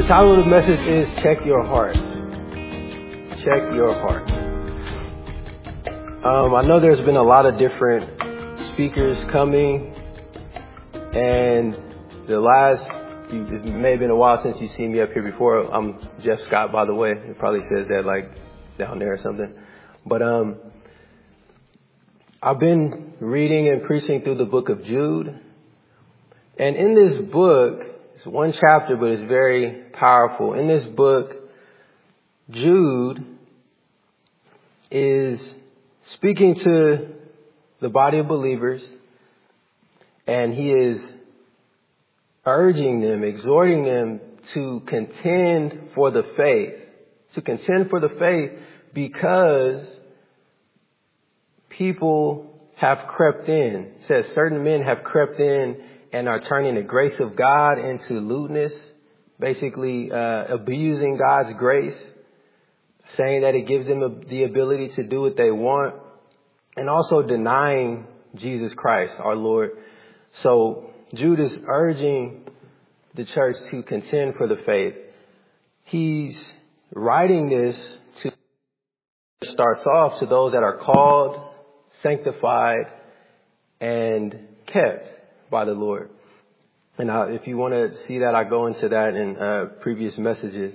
title of the message is Check Your Heart. Check your heart. I know there's been a lot of different speakers coming, and it may have been a while since you've seen me up here before. I'm Jeff Scott, by the way. It probably says that like down there or something. But I've been reading and preaching through the book of Jude. And in this book, it's one chapter, but it's very powerful. In this book, Jude is speaking to the body of believers, and he is urging them, exhorting them to contend for the faith. To contend for the faith because people have crept in. It says certain men have crept in and are turning the grace of God into lewdness, basically abusing God's grace, saying that it gives them the ability to do what they want, and also denying Jesus Christ, our Lord. So Jude is urging the church to contend for the faith. He's writing this starts off to those that are called, sanctified, and kept by the Lord. And if you want to see that, I go into that in previous messages.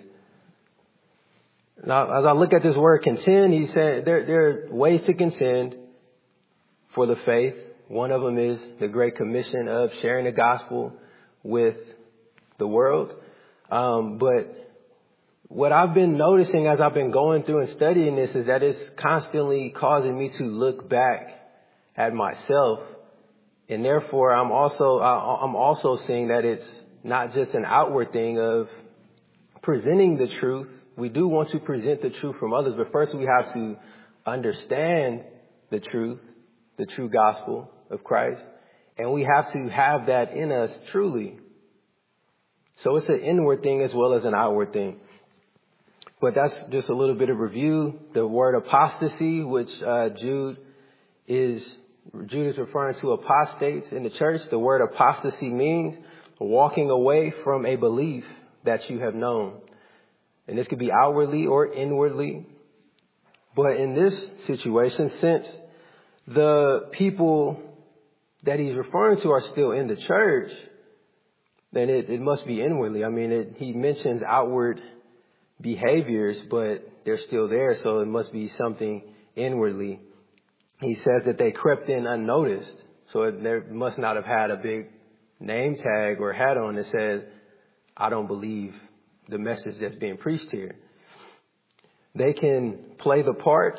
Now, as I look at this word contend, he said there are ways to contend for the faith. One of them is the Great Commission of sharing the gospel with the world. But what I've been noticing as I've been going through and studying this is that it's constantly causing me to look back at myself. And therefore, I'm also seeing that it's not just an outward thing of presenting the truth. We do want to present the truth from others, but first we have to understand the truth, the true gospel of Christ. And we have to have that in us truly. So it's an inward thing as well as an outward thing. But that's just a little bit of review. The word apostasy, which Jude is referring to apostates in the church. The word apostasy means walking away from a belief that you have known. And this could be outwardly or inwardly. But in this situation, since the people that he's referring to are still in the church, then it must be inwardly. I mean, he mentions outward behaviors, but they're still there, so it must be something inwardly. He says that they crept in unnoticed, so they must not have had a big name tag or hat on that says, I don't believe the message that's being preached here. They can play the part.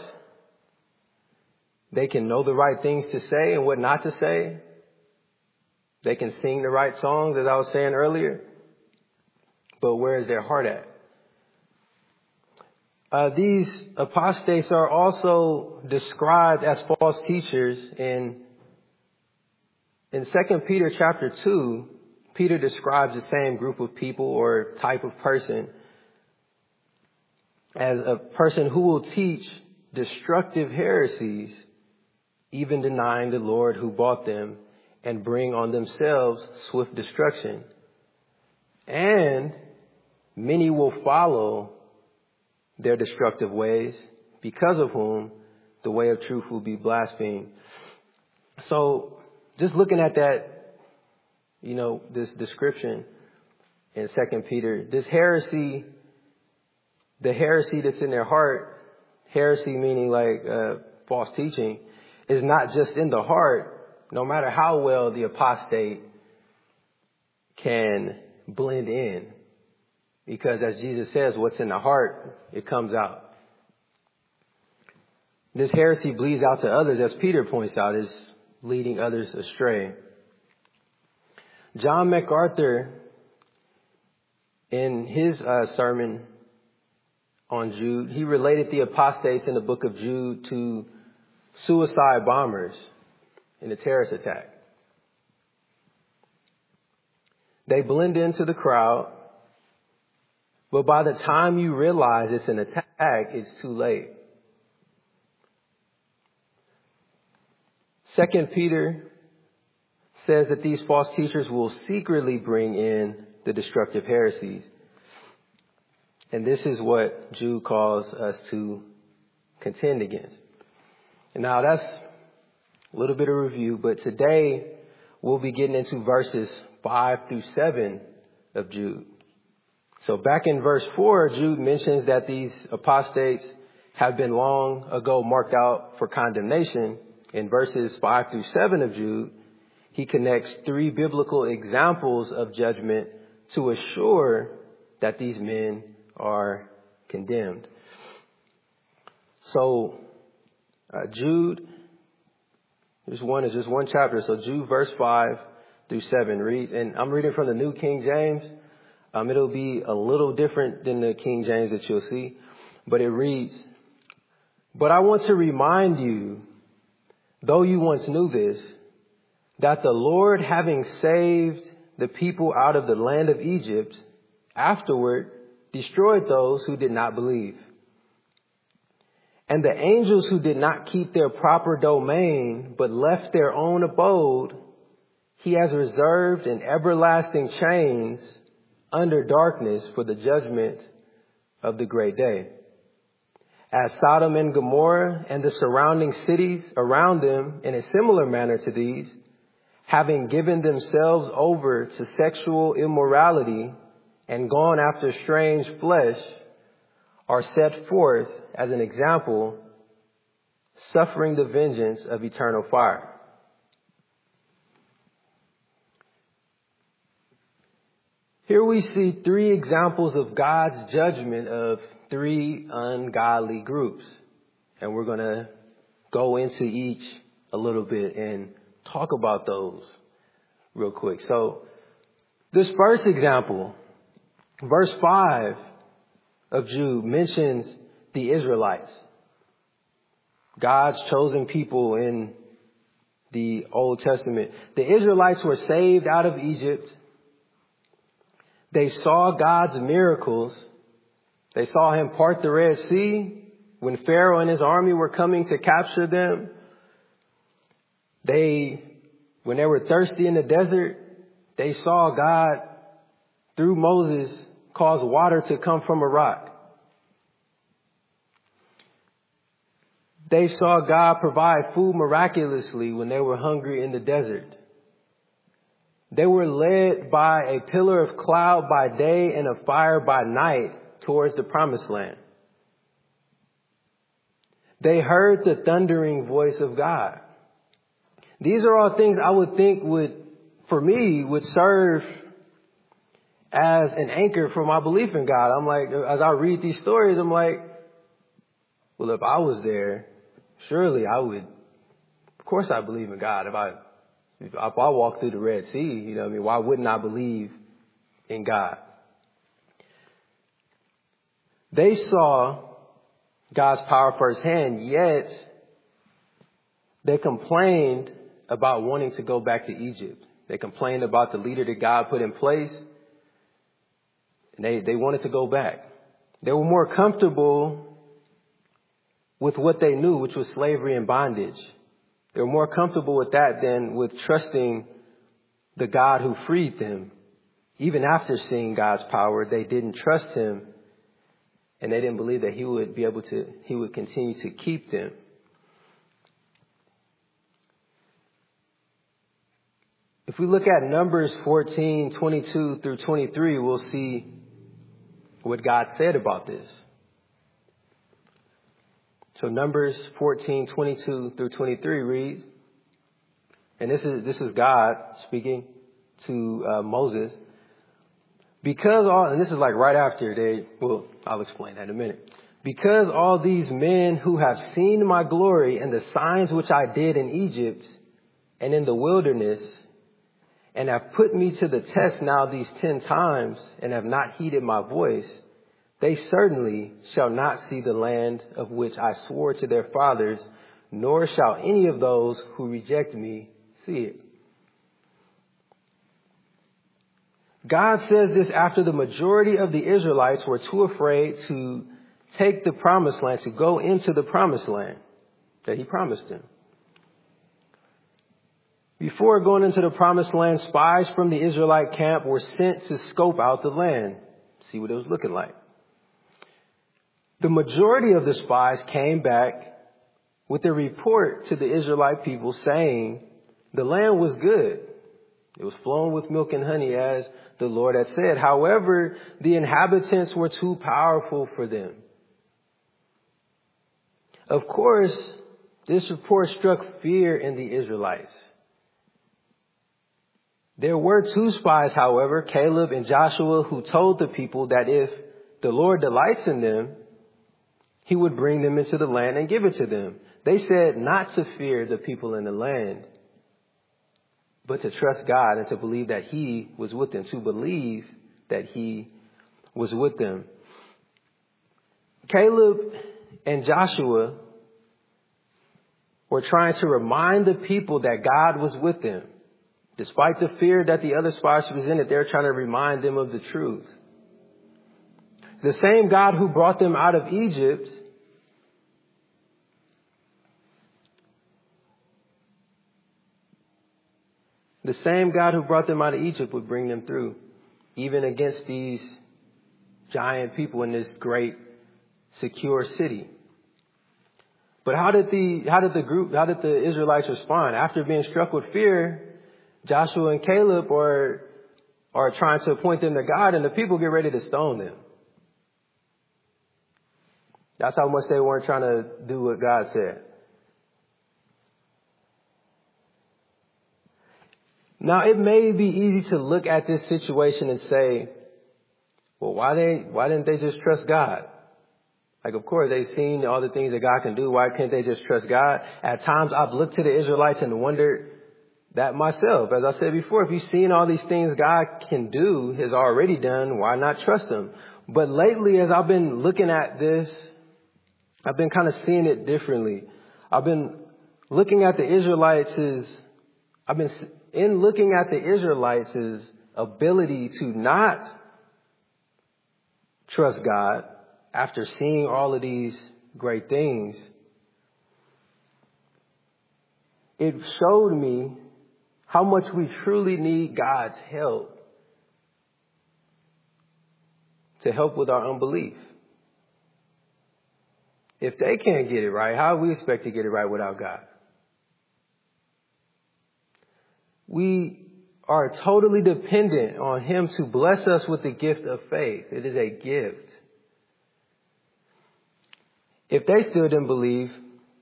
They can know the right things to say and what not to say. They can sing the right songs, as I was saying earlier. But where is their heart at? These apostates are also described as false teachers in 2 Peter chapter 2. Peter describes the same group of people or type of person as a person who will teach destructive heresies, even denying the Lord who bought them, and bring on themselves swift destruction. And many will follow their destructive ways, because of whom the way of truth will be blasphemed. So just looking at that, this description in 2 Peter, this heresy, the heresy that's in their heart, heresy meaning like false teaching, is not just in the heart, no matter how well the apostate can blend in. Because as Jesus says, what's in the heart, it comes out. This heresy bleeds out to others, as Peter points out, is leading others astray. John MacArthur, in his sermon on Jude, he related the apostates in the book of Jude to suicide bombers in a terrorist attack. They blend into the crowd, but by the time you realize it's an attack, it's too late. 2 Peter says that these false teachers will secretly bring in the destructive heresies. And this is what Jude calls us to contend against. And now that's a little bit of review, but today we'll be getting into verses 5 through 7 of Jude. So back in verse 4, Jude mentions that these apostates have been long ago marked out for condemnation. In verses 5 through 7 of Jude, he connects 3 biblical examples of judgment to assure that these men are condemned. So Jude, just one chapter. So Jude verse 5 through 7 reads, and I'm reading from the New King James. It'll be a little different than the King James that you'll see, but it reads, "But I want to remind you, though you once knew this, that the Lord, having saved the people out of the land of Egypt, afterward destroyed those who did not believe. And the angels who did not keep their proper domain, but left their own abode, he has reserved in everlasting chains under darkness for the judgment of the great day. As Sodom and Gomorrah and the surrounding cities around them in a similar manner to these, having given themselves over to sexual immorality and gone after strange flesh, are set forth as an example, suffering the vengeance of eternal fire." Here we see 3 examples of God's judgment of 3 ungodly groups. And we're going to go into each a little bit and talk about those real quick. So this first example, verse 5 of Jude mentions the Israelites, God's chosen people in the Old Testament. The Israelites were saved out of Egypt. They saw God's miracles. They saw him part the Red Sea when Pharaoh and his army were coming to capture them. When they were thirsty in the desert, they saw God, through Moses, cause water to come from a rock. They saw God provide food miraculously when they were hungry in the desert. They were led by a pillar of cloud by day and of fire by night towards the promised land. They heard the thundering voice of God. These are all things I would think would serve as an anchor for my belief in God. I'm like, as I read these stories, I'm like, well, if I was there, surely I would, of course I believe in God. If I walk through the Red Sea, you know what I mean? Why wouldn't I believe in God? They saw God's power firsthand, yet they complained about wanting to go back to Egypt. They complained about the leader that God put in place, and they wanted to go back. They were more comfortable with what they knew, which was slavery and bondage. They were more comfortable with that than with trusting the God who freed them. Even after seeing God's power, they didn't trust him, and they didn't believe that he would continue to keep them. If we look at Numbers 14, 22 through 23, we'll see what God said about this. So Numbers 14, 22 through 23 reads, and this is God speaking to Moses. And this is like right after I'll explain that in a minute. Because all these men who have seen my glory and the signs which I did in Egypt and in the wilderness, and have put me to the test now these 10 times and have not heeded my voice, they certainly shall not see the land of which I swore to their fathers, nor shall any of those who reject me see it. God says this after the majority of the Israelites were too afraid to take the promised land, to go into the promised land that he promised them. Before going into the promised land, spies from the Israelite camp were sent to scope out the land, see what it was looking like. The majority of the spies came back with a report to the Israelite people saying the land was good. It was flowing with milk and honey, as the Lord had said. However, the inhabitants were too powerful for them. Of course, this report struck fear in the Israelites. There were two spies, however, Caleb and Joshua, who told the people that if the Lord delights in them, he would bring them into the land and give it to them. They said not to fear the people in the land, but to trust God and to believe that he was with them, to believe that he was with them. Caleb and Joshua were trying to remind the people that God was with them. Despite the fear that the other spies presented, they're trying to remind them of the truth. The same God who brought them out of Egypt would bring them through, even against these giant people in this great, secure city. But how did the Israelites respond? After being struck with fear, Joshua and Caleb are trying to point them to God, and the people get ready to stone them. That's how much they weren't trying to do what God said. Now, it may be easy to look at this situation and say, well, why didn't they just trust God? Like, of course, they've seen all the things that God can do. Why can't they just trust God? At times, I've looked to the Israelites and wondered that myself. As I said before, if you've seen all these things God can do, has already done, why not trust him? But lately, as I've been looking at this, I've been kind of seeing it differently. I've been looking at the Israelites' ability to not trust God after seeing all of these great things. It showed me how much we truly need God's help to help with our unbelief. If they can't get it right, how do we expect to get it right without God? We are totally dependent on him to bless us with the gift of faith. It is a gift. If they still didn't believe,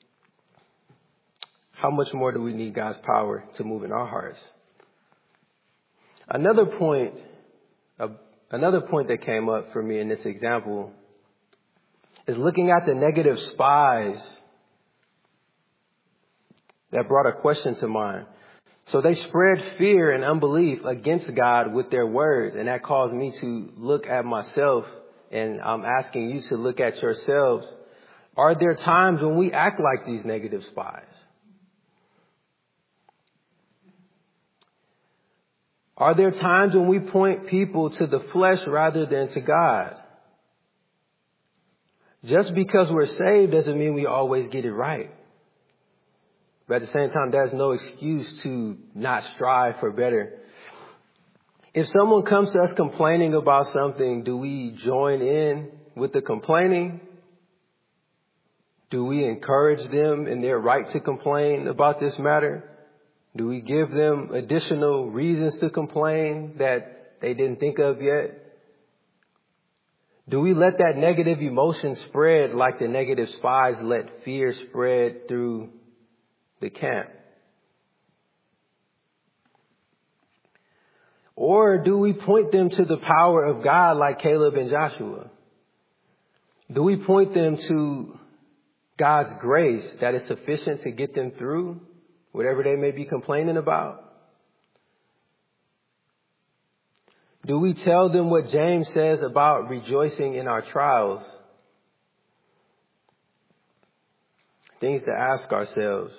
how much more do we need God's power to move in our hearts? Another point that came up for me in this example is looking at the negative spies that brought a question to mind. So they spread fear and unbelief against God with their words, and that caused me to look at myself, and I'm asking you to look at yourselves. Are there times when we act like these negative spies? Are there times when we point people to the flesh rather than to God? Just because we're saved doesn't mean we always get it right. But at the same time, there's no excuse to not strive for better. If someone comes to us complaining about something, do we join in with the complaining? Do we encourage them in their right to complain about this matter? Do we give them additional reasons to complain that they didn't think of yet? Do we let that negative emotion spread like the negative spies let fear spread through the camp? Or do we point them to the power of God like Caleb and Joshua? Do we point them to God's grace that is sufficient to get them through whatever they may be complaining about? Do we tell them what James says about rejoicing in our trials? Things to ask ourselves.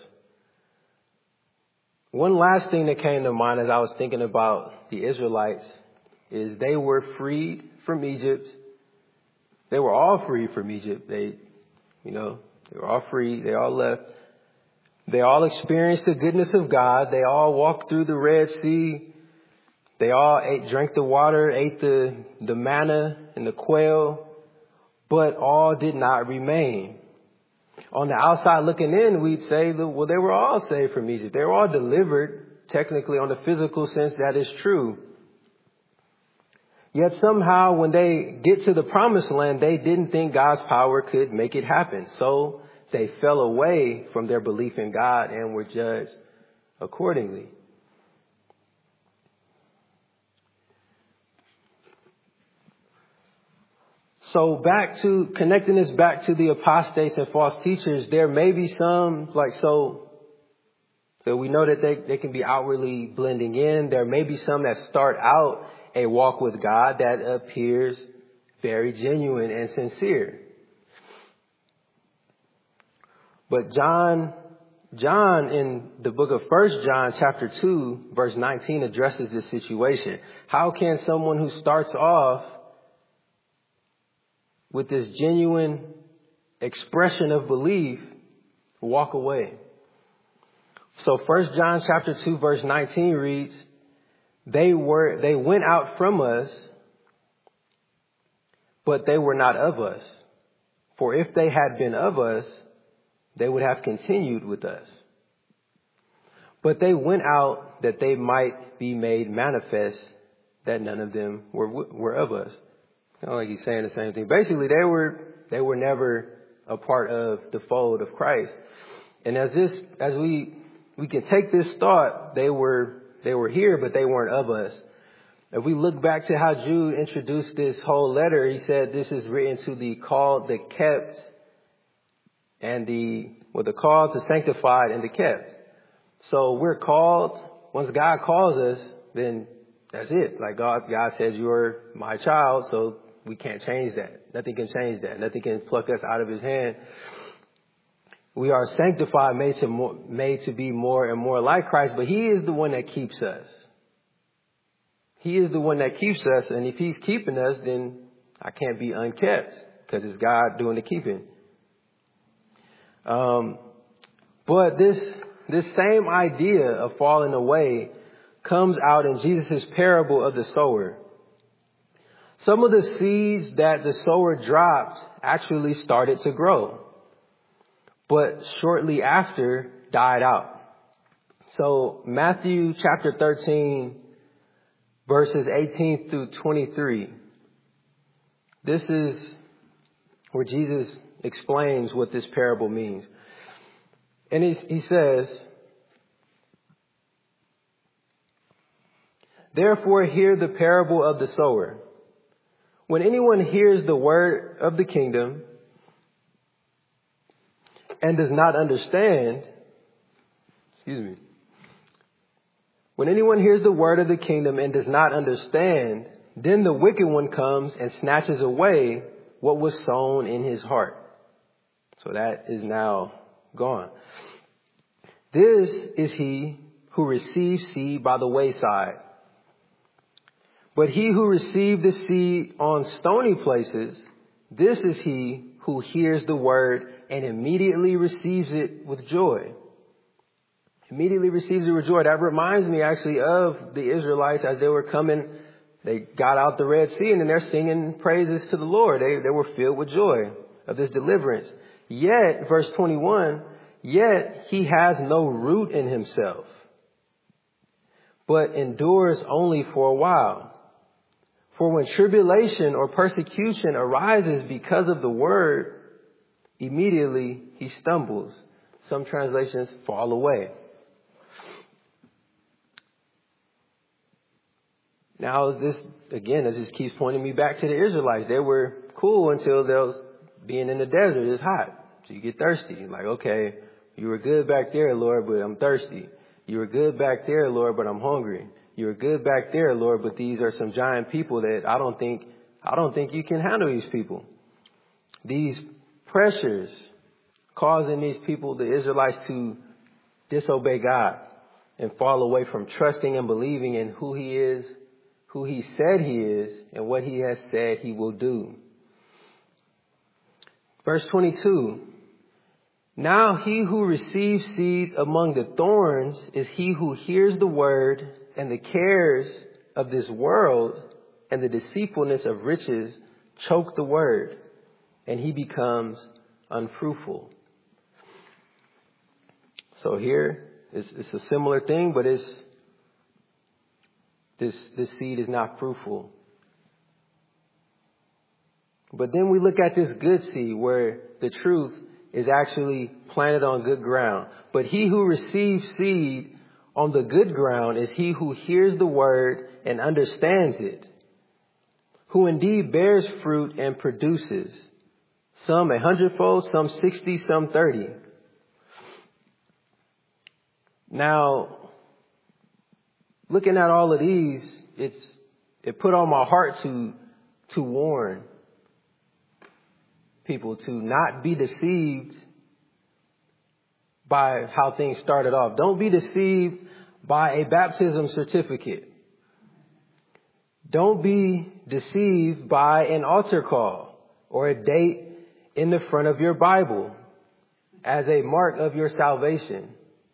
One last thing that came to mind as I was thinking about the Israelites is they were freed from Egypt. They were all freed from Egypt. They were all free. They all left. They all experienced the goodness of God. They all walked through the Red Sea. They all drank the water, ate the manna and the quail. but all did not remain. On the outside looking in, we'd say, well, they were all saved from Egypt. They were all delivered. Technically, on the physical sense, that is true. Yet somehow when they get to the promised land, they didn't think God's power could make it happen. So they fell away from their belief in God and were judged accordingly. So connecting this back to the apostates and false teachers, there may be some so we know that they can be outwardly blending in. There may be some that start out a walk with God that appears very genuine and sincere. But John in the book of 1 John chapter 2 verse 19 addresses this situation. How can someone who starts off with this genuine expression of belief walk away? So 1 John chapter 2 verse 19 reads, They went out from us, but they were not of us. For if they had been of us, they would have continued with us. But they went out that they might be made manifest that none of them were of us. Kind of like he's saying the same thing. Basically, they were never a part of the fold of Christ. And as we can take this thought, they were here, but they weren't of us. If we look back to how Jude introduced this whole letter, he said this is written to the called, the kept, and the called, the sanctified, and the kept. So we're called. Once God calls us, then that's it. Like God says, you're my child, so we can't change that. Nothing can change that. Nothing can pluck us out of his hand. We are sanctified, made to be more and more like Christ, but he is the one that keeps us. He is the one that keeps us, and if he's keeping us, then I can't be unkept because it's God doing the keeping. But this same idea of falling away comes out in Jesus' parable of the sower. Some of the seeds that the sower dropped actually started to grow, but shortly after died out. So Matthew chapter 13, verses 18 through 23. This is where Jesus explains what this parable means. And he says, Therefore hear the parable of the sower. When anyone hears the word of the kingdom and does not understand, when anyone hears the word of the kingdom and does not understand, then the wicked one comes and snatches away what was sown in his heart. So that is now gone. This is he who receives seed by the wayside. But he who received the seed on stony places, this is he who hears the word and immediately receives it with joy. Immediately receives it with joy. That reminds me actually of the Israelites as they were coming. They got out the Red Sea and then they're singing praises to the Lord. They were filled with joy of this deliverance. Yet, verse 21, yet he has no root in himself, but endures only for a while. For when tribulation or persecution arises because of the word, immediately he stumbles. Some translations fall away. Now this just keeps pointing me back to the Israelites. They were cool until they was being in the desert. It's hot. So you get thirsty. You're like, okay, you were good back there, Lord, but I'm thirsty. You were good back there, Lord, but I'm hungry. You were good back there, Lord, but these are some giant people that I don't think you can handle these people. These pressures causing these people, the Israelites, to disobey God and fall away from trusting and believing in who he is, who he said he is, and what he has said he will do. Verse 22. Now he who receives seed among the thorns is he who hears the word, and the cares of this world and the deceitfulness of riches choke the word, and he becomes unfruitful. So here, it's a similar thing, but this seed is not fruitful. But then we look at this good seed where the truth is actually planted on good ground. But he who receives seed on the good ground is he who hears the word and understands it, who indeed bears fruit and produces, some 100-fold, some 60, some 30. Now, looking at all of these, it put on my heart to warn people to not be deceived by how things started off. Don't be deceived by a baptism certificate. Don't be deceived by an altar call or a date in the front of your Bible as a mark of your salvation.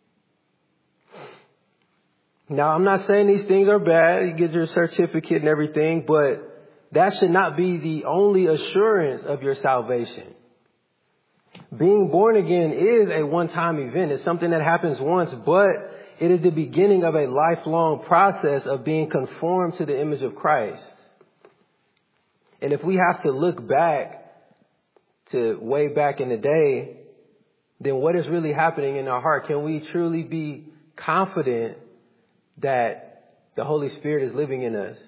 Now, I'm not saying these things are bad. You get your certificate and everything, but that should not be the only assurance of your salvation. Being born again is a one-time event. It's something that happens once, but it is the beginning of a lifelong process of being conformed to the image of Christ. And if we have to look back to way back in the day, then what is really happening in our heart? Can we truly be confident that the Holy Spirit is living in us?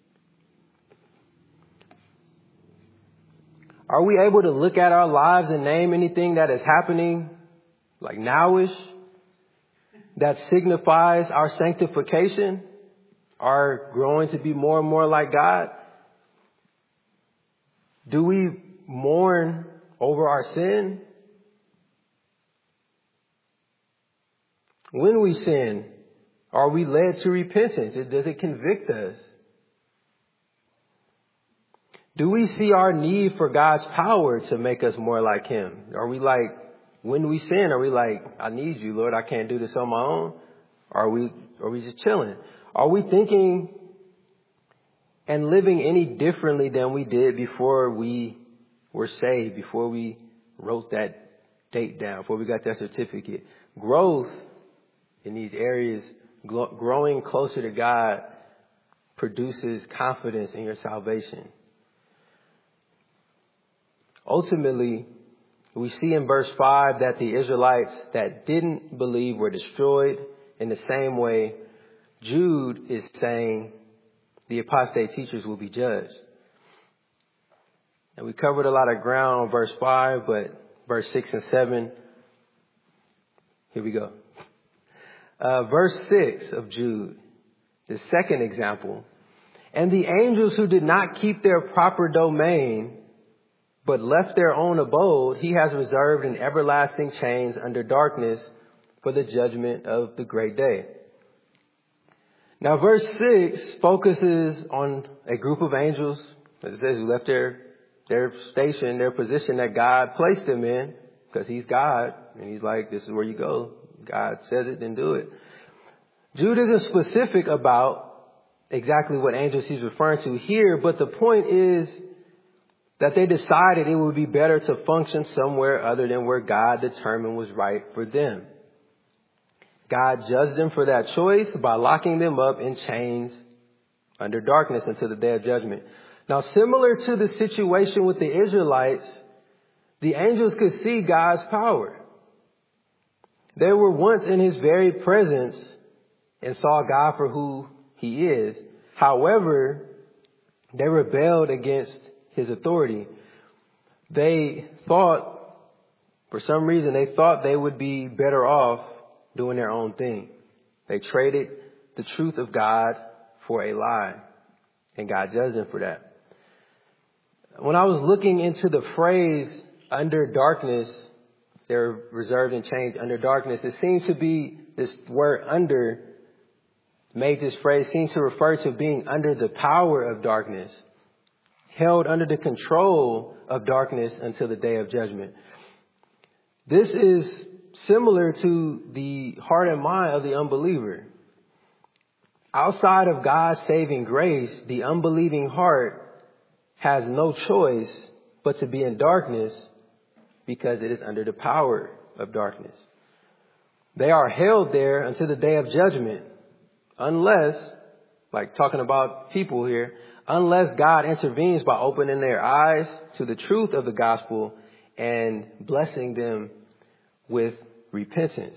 Are we able to look at our lives and name anything that is happening, like nowish, that signifies our sanctification, our growing to be more and more like God? Do we mourn over our sin? When we sin, are we led to repentance? Does it convict us? Do we see our need for God's power to make us more like him? Are we like, when we sin, are we like, I need you, Lord, I can't do this on my own? Are we just chilling? Are we thinking and living any differently than we did before we were saved, before we wrote that date down, before we got that certificate? Growth in these areas, growing closer to God, produces confidence in your salvation. Ultimately, we see in verse 5 that the Israelites that didn't believe were destroyed. In the same way, Jude is saying the apostate teachers will be judged. And we covered a lot of ground on verse 5, but verse 6 and 7, here we go. Verse 6 of Jude, the second example. And the angels who did not keep their proper domain, but left their own abode, he has reserved in everlasting chains under darkness for the judgment of the great day. Now, verse 6 focuses on a group of angels, as it says, who left their station, their position that God placed them in, because he's God, and he's like, this is where you go. God says it, then do it. Jude isn't specific about exactly what angels he's referring to here, but the point is that they decided it would be better to function somewhere other than where God determined was right for them. God judged them for that choice by locking them up in chains under darkness until the day of judgment. Now, similar to the situation with the Israelites, the angels could see God's power. They were once in his very presence and saw God for who he is. However, they rebelled against his authority. They thought, for some reason, they would be better off doing their own thing. They traded the truth of God for a lie, and God judged them for that. When I was looking into the phrase under darkness, they're reserved and changed under darkness, it seemed to be this word under made this phrase seem to refer to being under the power of darkness, held under the control of darkness until the day of judgment. This is similar to the heart and mind of the unbeliever. Outside of God's saving grace, the unbelieving heart has no choice but to be in darkness because it is under the power of darkness. They are held there until the day of judgment, unless, like talking about people here, unless God intervenes by opening their eyes to the truth of the gospel and blessing them with repentance.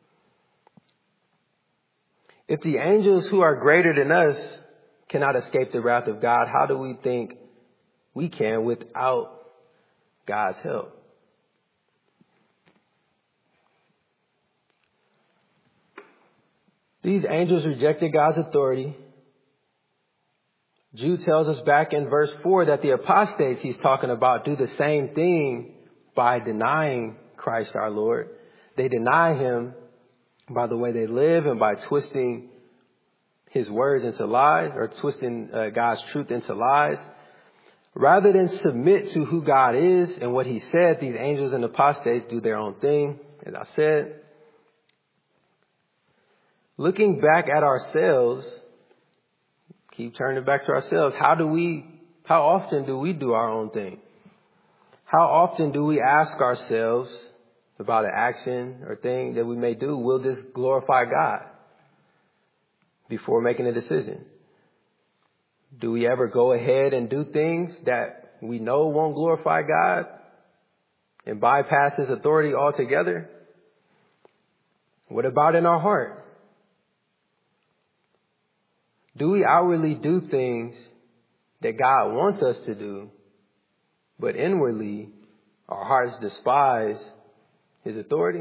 If the angels who are greater than us cannot escape the wrath of God, how do we think we can without God's help? These angels rejected God's authority. Jude tells us back in verse 4 that the apostates he's talking about do the same thing by denying Christ our Lord. They deny him by the way they live and by twisting his words into lies, or twisting God's truth into lies. Rather than submit to who God is and what he said, these angels and apostates do their own thing, as I said. Looking back at ourselves, keep turning back to ourselves. How often do we do our own thing? How often do we ask ourselves about an action or thing that we may do? Will this glorify God? Before making a decision. Do we ever go ahead and do things that we know won't glorify God and bypass his authority altogether? What about in our heart? Do we outwardly do things that God wants us to do, but inwardly our hearts despise his authority?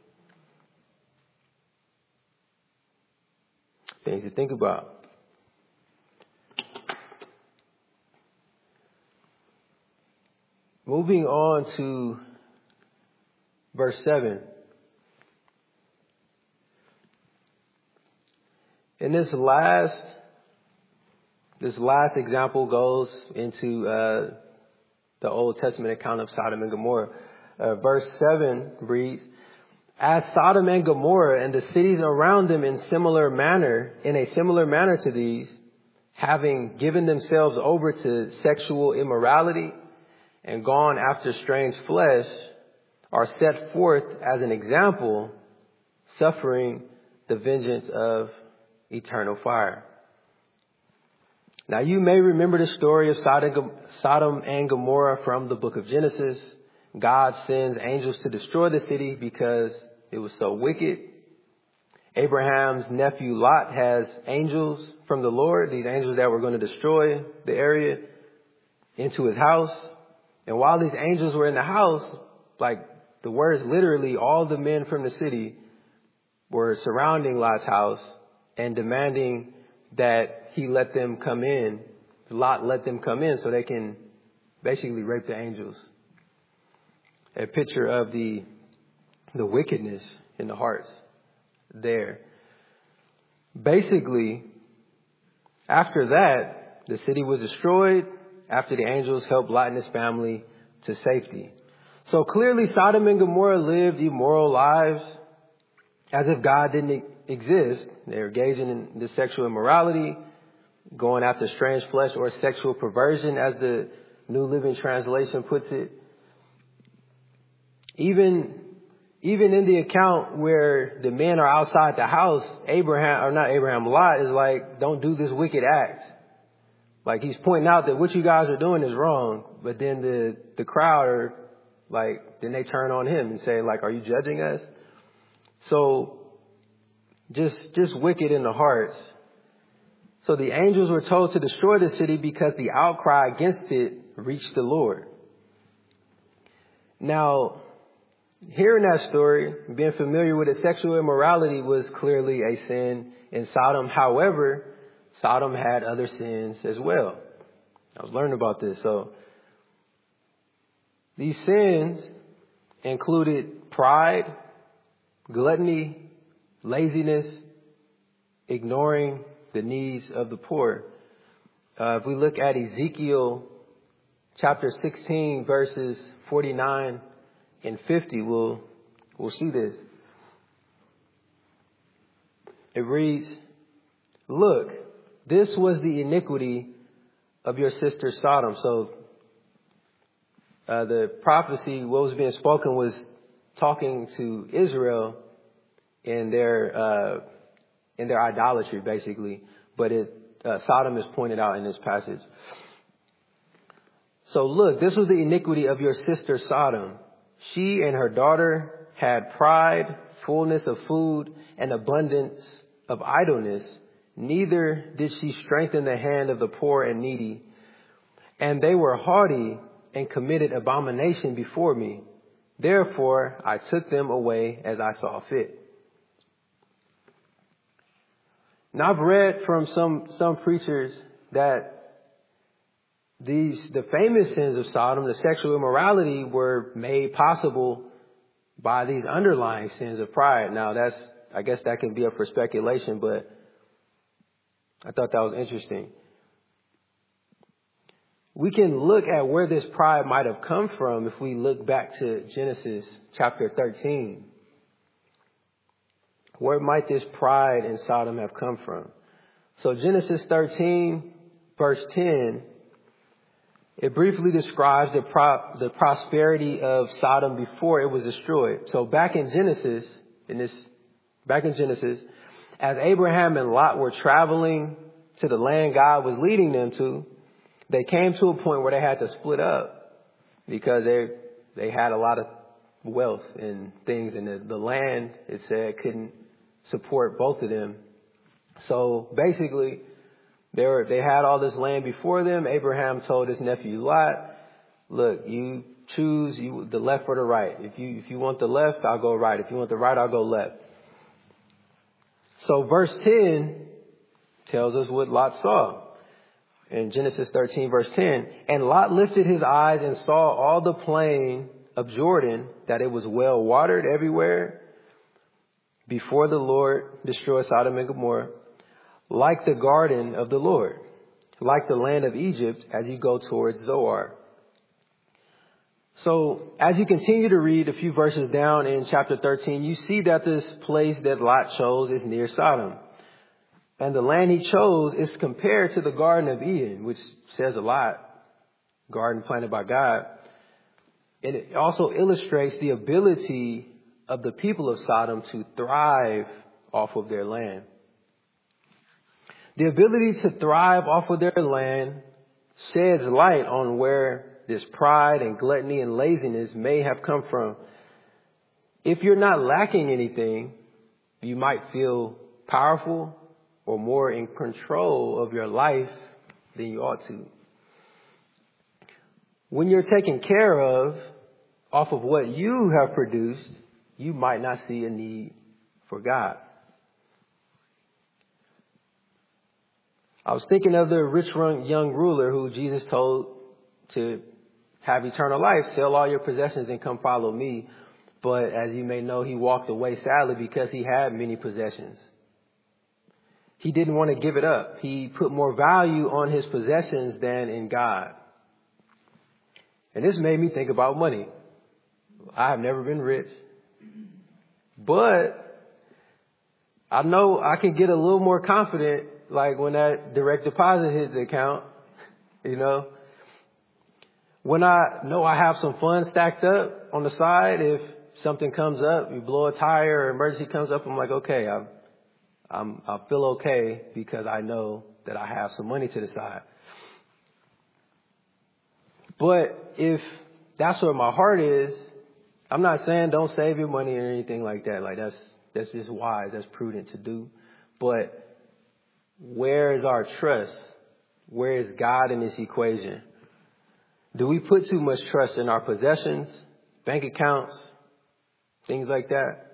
Things to think about. Moving on to verse 7. And this last example goes into the Old Testament account of Sodom and Gomorrah. Verse 7 reads, "As Sodom and Gomorrah and the cities around them in a similar manner to these, having given themselves over to sexual immorality and gone after strange flesh, are set forth as an example, suffering the vengeance of eternal fire." Now you may remember the story of Sodom and Gomorrah from the book of Genesis. God sends angels to destroy the city because it was so wicked. Abraham's nephew Lot has angels from the Lord, these angels that were going to destroy the area, into his house. And while these angels were in the house, like the words literally, all the men from the city were surrounding Lot's house and demanding that he let them come in. Lot let them come in so they can basically rape the angels. A picture of the wickedness in the hearts there. Basically, after that, the city was destroyed after the angels helped Lot and his family to safety. So clearly Sodom and Gomorrah lived immoral lives as if God didn't exist. They were engaging in this sexual immorality, going after strange flesh, or sexual perversion, as the New Living Translation puts it. Even in the account where the men are outside the house, Lot is like, don't do this wicked act. Like, he's pointing out that what you guys are doing is wrong. But then the crowd are like, then they turn on him and say, like, are you judging us? So just wicked in the hearts. So the angels were told to destroy the city because the outcry against it reached the Lord. Now, hearing that story, being familiar with it, sexual immorality was clearly a sin in Sodom. However, Sodom had other sins as well. I was learning about this. So these sins included pride, gluttony, laziness, ignoring the needs of the poor. If we look at Ezekiel chapter 16, verses 49 and 50, we'll see this. It reads, "Look, this was the iniquity of your sister Sodom." So the prophecy, what was being spoken was talking to Israel in their idolatry, basically. But Sodom is pointed out in this passage. So look, this was the iniquity of your sister Sodom. She and her daughter had pride, fullness of food, and abundance of idleness. Neither did she strengthen the hand of the poor and needy. And they were haughty and committed abomination before me. Therefore, I took them away as I saw fit. Now, I've read from some preachers that the famous sins of Sodom, the sexual immorality, were made possible by these underlying sins of pride. Now, I guess that can be up for speculation, but I thought that was interesting. We can look at where this pride might have come from if we look back to Genesis chapter 13. Where might this pride in Sodom have come from? So Genesis 13, verse 10, it briefly describes the prosperity of Sodom before it was destroyed. So back in Genesis, as Abraham and Lot were traveling to the land God was leading them to, they came to a point where they had to split up because they had a lot of wealth and things, and the land, it said, couldn't support both of them. So basically, they had all this land before them. Abraham told his nephew Lot, look, you choose the left or the right. If you want the left, I'll go right. If you want the right, I'll go left. So verse 10 tells us what Lot saw. In Genesis 13, verse 10, and Lot lifted his eyes and saw all the plain of Jordan, that it was well watered everywhere, before the Lord destroyed Sodom and Gomorrah, like the garden of the Lord, like the land of Egypt as you go towards Zoar. So as you continue to read a few verses down in chapter 13, you see that this place that Lot chose is near Sodom. And the land he chose is compared to the Garden of Eden, which says a lot. Garden planted by God. And it also illustrates the ability of the people of Sodom to thrive off of their land. The ability to thrive off of their land sheds light on where this pride and gluttony and laziness may have come from. If you're not lacking anything, you might feel powerful or more in control of your life than you ought to. When you're taken care of off of what you have produced, you might not see a need for God. I was thinking of the rich young ruler who Jesus told to have eternal life. Sell all your possessions and come follow me. But as you may know, he walked away sadly because he had many possessions. He didn't want to give it up. He put more value on his possessions than in God. And this made me think about money. I have never been rich, but I know I can get a little more confident, like when that direct deposit hits the account, you know. When I know I have some funds stacked up on the side, if something comes up, you blow a tire or emergency comes up, I'm like, okay, I feel okay because I know that I have some money to the side. But if that's where my heart is, I'm not saying don't save your money or anything like that. Like that's just wise. That's prudent to do. But where is our trust? Where is God in this equation? Do we put too much trust in our possessions, bank accounts, things like that?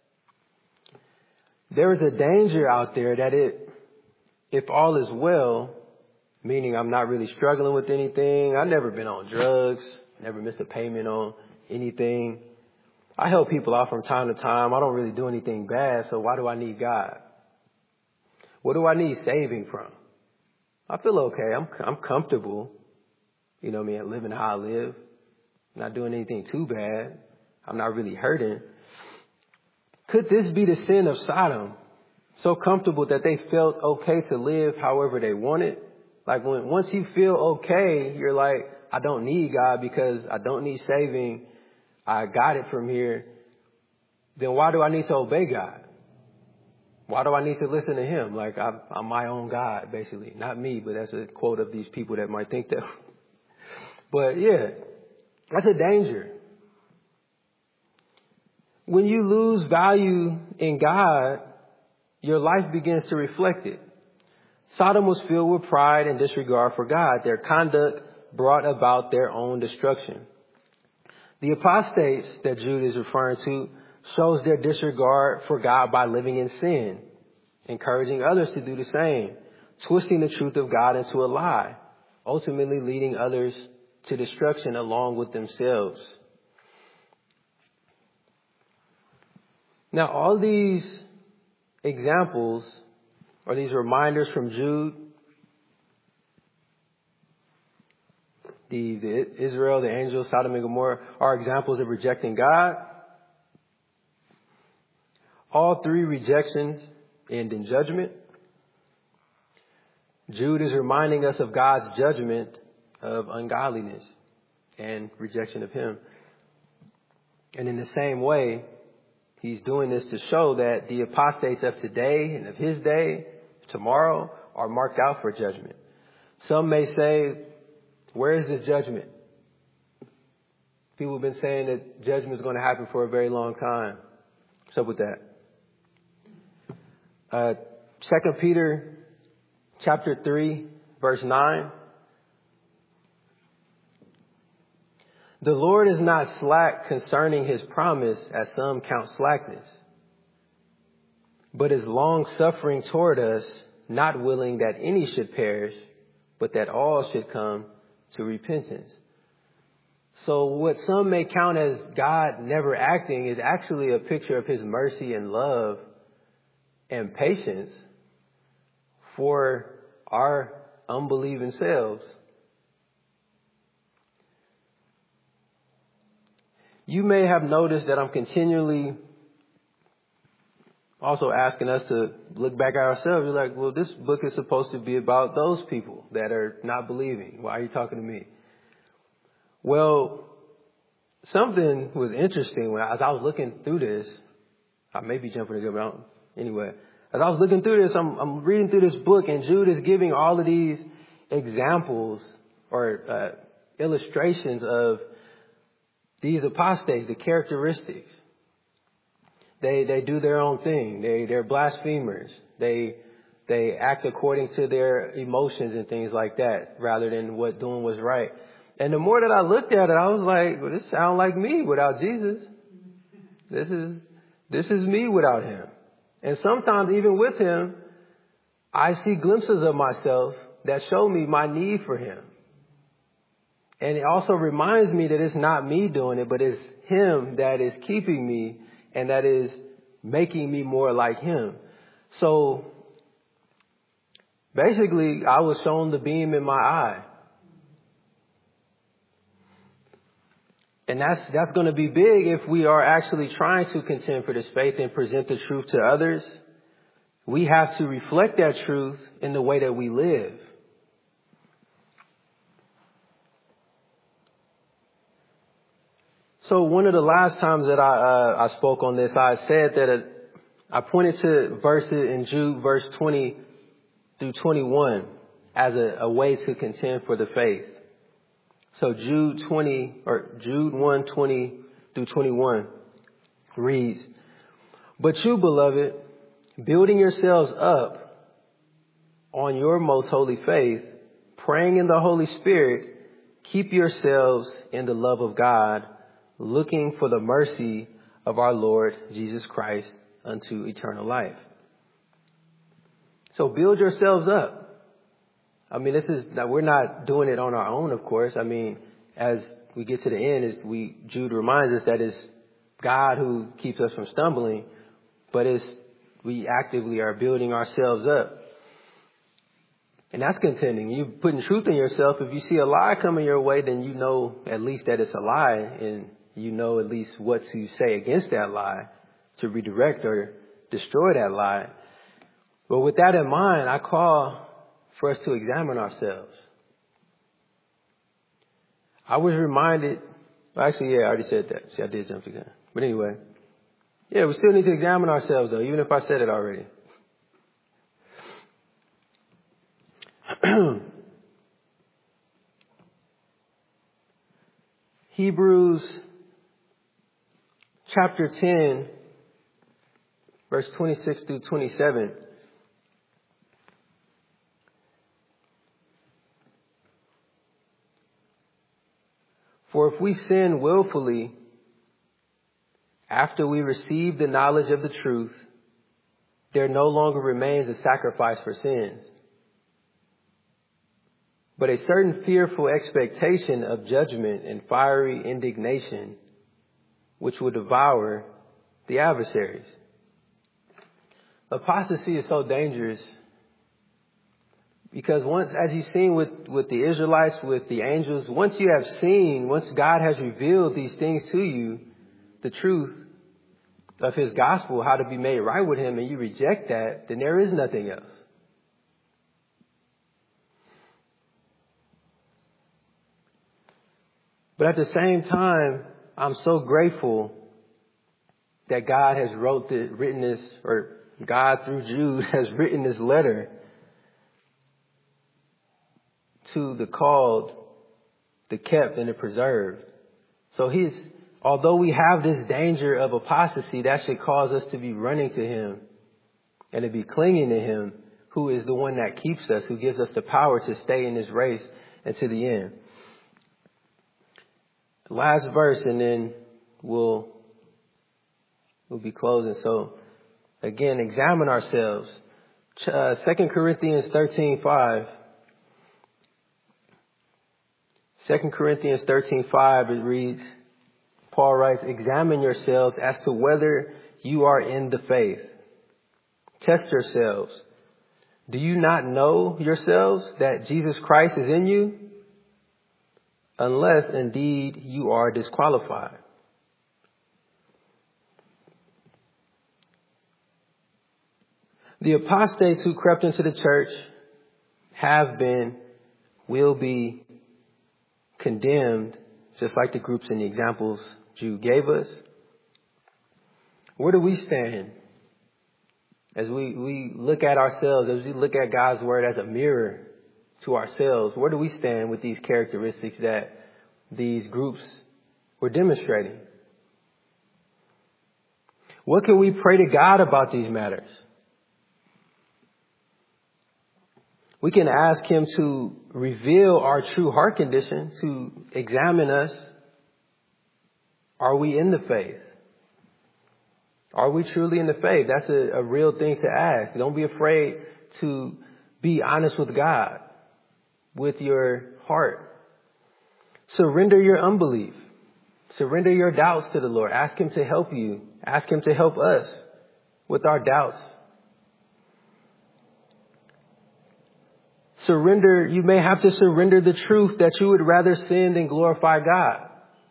There is a danger out there that if all is well, meaning I'm not really struggling with anything, I've never been on drugs, never missed a payment on anything. I help people out from time to time. I don't really do anything bad, so why do I need God? What do I need saving from? I feel okay. I'm comfortable. You know what I mean? Living how I live. Not doing anything too bad. I'm not really hurting. Could this be the sin of Sodom? So comfortable that they felt okay to live however they wanted. Like once you feel okay, you're like, I don't need God because I don't need saving, I got it from here, then why do I need to obey God? Why do I need to listen to him? Like I'm my own God, basically. Not me, but that's a quote of these people that might think that. But yeah, that's a danger. When you lose value in God, your life begins to reflect it. Sodom was filled with pride and disregard for God. Their conduct brought about their own destruction. The apostates that Jude is referring to shows their disregard for God by living in sin, encouraging others to do the same, twisting the truth of God into a lie, ultimately leading others to destruction along with themselves. Now, all these examples or these reminders from Jude, the Israel, the angels, Sodom and Gomorrah, are examples of rejecting God. All three rejections end in judgment. Jude is reminding us of God's judgment of ungodliness and rejection of him. And in the same way, he's doing this to show that the apostates of today and of his day, tomorrow, are marked out for judgment. Some may say, where is this judgment? People have been saying that judgment is going to happen for a very long time. What's up with that? 2 Peter chapter 3, verse 9. The Lord is not slack concerning his promise, as some count slackness, but is long-suffering toward us, not willing that any should perish, but that all should come to repentance. So what some may count as God never acting is actually a picture of his mercy and love and patience for our unbelieving selves. You may have noticed that I'm continually also asking us to look back at ourselves. You're like, well, this book is supposed to be about those people that are not believing. Why are you talking to me? Well, something was interesting as I was looking through this. I may be jumping the gun, but anyway. As I was looking through this, I'm reading through this book, and Jude is giving all of these examples or illustrations of these apostates, the characteristics. They do their own thing. They're blasphemers. They act according to their emotions and things like that, rather than what doing was right. And the more that I looked at it, I was like, well, this sounds like me without Jesus. This is me without him. And sometimes even with him, I see glimpses of myself that show me my need for him. And it also reminds me that it's not me doing it, but it's him that is keeping me and that is making me more like him. So basically, I was shown the beam in my eye. And that's going to be big if we are actually trying to contend for this faith and present the truth to others. We have to reflect that truth in the way that we live. So one of the last times that I spoke on this, I said that I pointed to verses in Jude, verse 20 through 21, as a way to contend for the faith. So Jude 1:20 through 21 reads, "But you, beloved, building yourselves up on your most holy faith, praying in the Holy Spirit, keep yourselves in the love of God, looking for the mercy of our Lord Jesus Christ unto eternal life." So build yourselves up. I mean, we're not doing it on our own, of course. I mean, as we get to the end, Jude reminds us that it's God who keeps us from stumbling, but we actively are building ourselves up. And that's contending. You're putting truth in yourself. If you see a lie coming your way, then you know at least that it's a lie, and you know at least what to say against that lie to redirect or destroy that lie. But with that in mind, I call for us to examine ourselves. I was reminded, actually, yeah, I already said that. See, I did jump the gun. But anyway, yeah, we still need to examine ourselves, though, even if I said it already. Hebrews chapter 10, verse 26 through 27. For if we sin willfully after we receive the knowledge of the truth, there no longer remains a sacrifice for sins, but a certain fearful expectation of judgment and fiery indignation, which will devour the adversaries. Apostasy is so dangerous because once, as you've seen with the Israelites, with the angels, once God has revealed these things to you, the truth of his gospel, how to be made right with him, and you reject that, then there is nothing else. But at the same time, I'm so grateful that God has God through Jude has written this letter to the called, the kept, and the preserved. So although we have this danger of apostasy, that should cause us to be running to him and to be clinging to him, who is the one that keeps us, who gives us the power to stay in this race and to the end. Last verse, and then we'll be closing. So again, examine ourselves. 2 Corinthians 13:5. 2 Corinthians 13:5, it reads, Paul writes, examine yourselves as to whether you are in the faith. Test yourselves. Do you not know yourselves that Jesus Christ is in you? Unless indeed you are disqualified. The apostates who crept into the church have been, will be condemned, just like the groups and the examples Jude gave us. Where do we stand as we look at ourselves, as we look at God's word as a mirror to ourselves? Where do we stand with these characteristics that these groups were demonstrating? What can we pray to God about these matters? We can ask him to reveal our true heart condition, to examine us. Are we in the faith? Are we truly in the faith? That's a real thing to ask. Don't be afraid to be honest with God, with your heart. Surrender your unbelief. Surrender your doubts to the Lord. Ask him to help you. Ask him to help us with our doubts. Surrender. You may have to surrender the truth that you would rather sin than glorify God.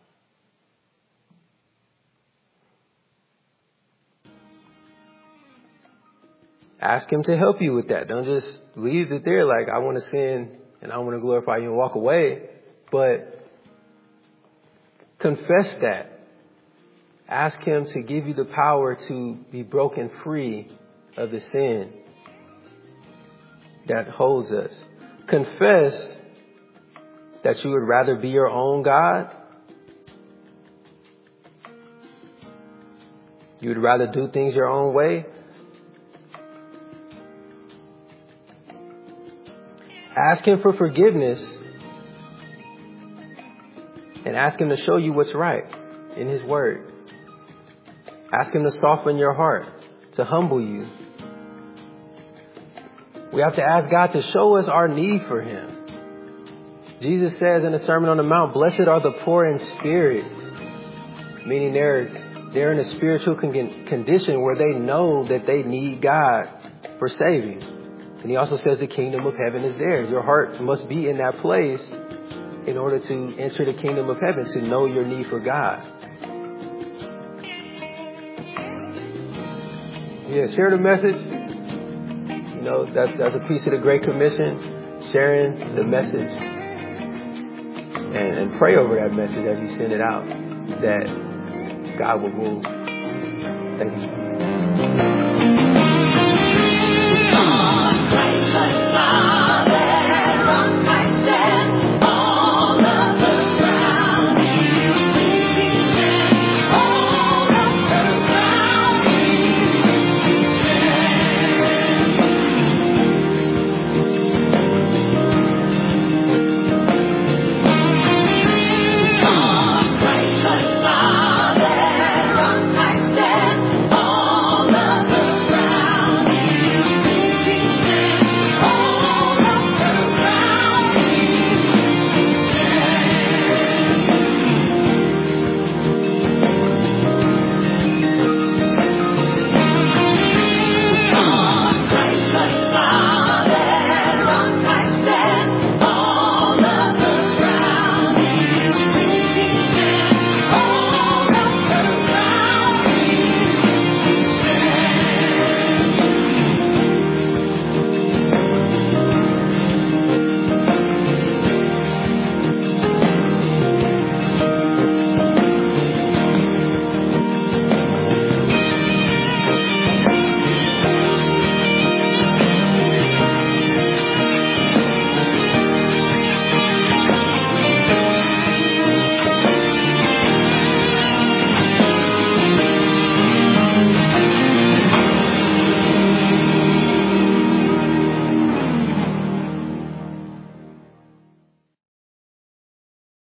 Ask him to help you with that. Don't just leave it there like, I want to sin and I want to glorify you and walk away. But confess that. Ask him to give you the power to be broken free of the sin that holds us. Confess that you would rather be your own God. You would rather do things your own way. Ask him for forgiveness and ask him to show you what's right in his word. Ask him to soften your heart, to humble you. We have to ask God to show us our need for him. Jesus says in the Sermon on the Mount, blessed are the poor in spirit, meaning they're in a spiritual condition where they know that they need God for saving. And he also says the kingdom of heaven is theirs. Your heart must be in that place in order to enter the kingdom of heaven, to know your need for God. Yeah, share the message. You know, that's a piece of the Great Commission, sharing the message. and pray over that message as you send it out, that God will move. Thank you.